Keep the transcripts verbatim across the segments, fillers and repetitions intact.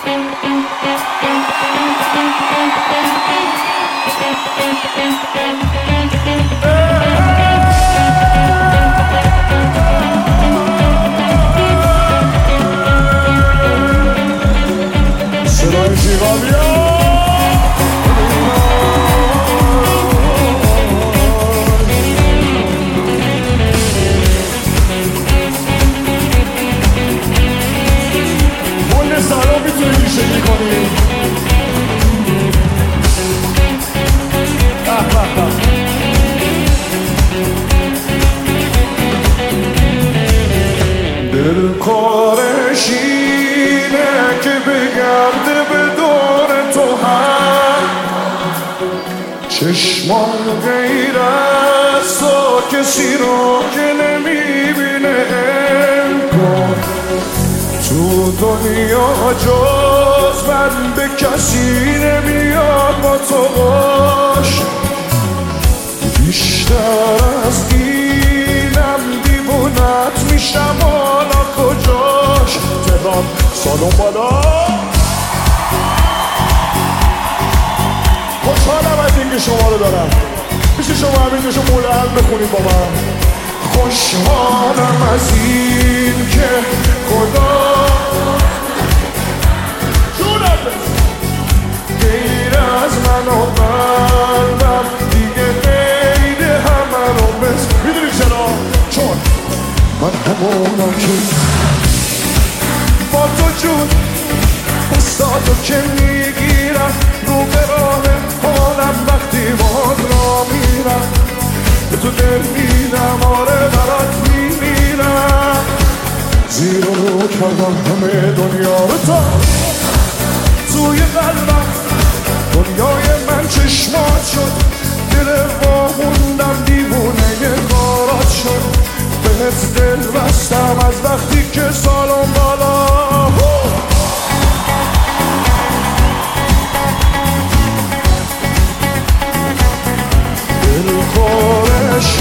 صدای زیبا بیا بند سلام میتونی میشگی کنی دل کارش اینه که بگرده به دور تو هم چشمان غیر از تو کسی رو که نمیبینه انگار تو دنیا جز من به کسی نمیاد با تو باش بیشتر از اینم دیوونت میشم حالا کجاش تهران سالون بالا خوشحالم از اینکه شما رو دارم میشه شما همین دوشو مولن بخونید با من خوشحالم از این که خدا جونم غیر از من و قلبم دیگه غیر همه رو بس میدونی چرا؟ چون من همونم که با تو جون استادو که میگیرم رو به راه حالم وقتی باد را میرم به تو دل میدم آره برات میمیرم زیر رو کردم همه دنیا رو تا توی قلبم دنیای من چشمات شد دل واموندم دیوونه کارات شد بهت دل بستم از وقتی که سالم بالا دل خورش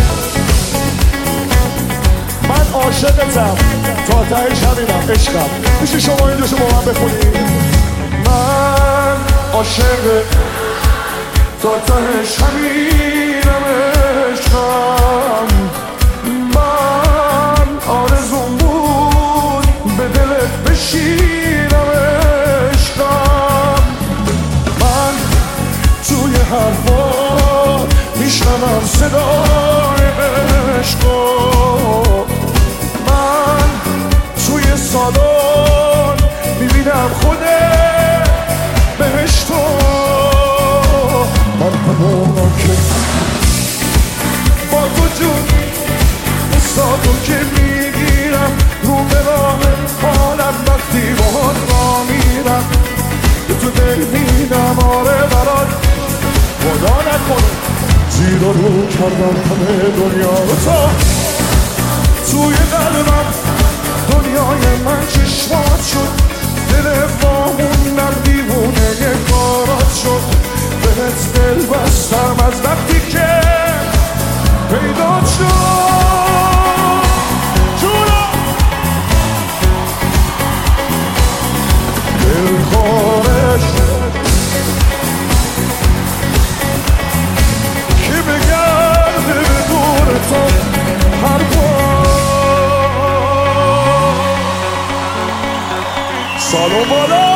من عاشقتم تا تهش همینم عشقم میشه شما این دوشو با من بخونید من عاشق تا تهش همینم عشقم من آرزوم بود به دلت بشینم عشقم من توی حرفا میشنوم صدای عشقم من توی سالن میبینم خودت بهشتو من همونم که با تو جون استادو که میگیرم رو به راه حالم وقتی باهات را میرم به تو دل میدم آره برات خدا نکنه زیر رو کردم همه دنیا رو تا توی قلبم دنیای من چشمات شد دل واموندم دیوونه کارات شد بهت دل بستم از وقتی که پیدا شد جونم دل خارش که بگرده به دور تو هر بار سالو بالا